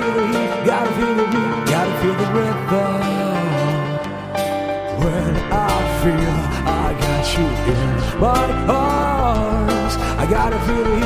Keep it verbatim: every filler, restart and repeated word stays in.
feel the heat, gotta feel the beat, gotta feel the rhythm. When I feel I got you in my arms, I gotta feel the heat.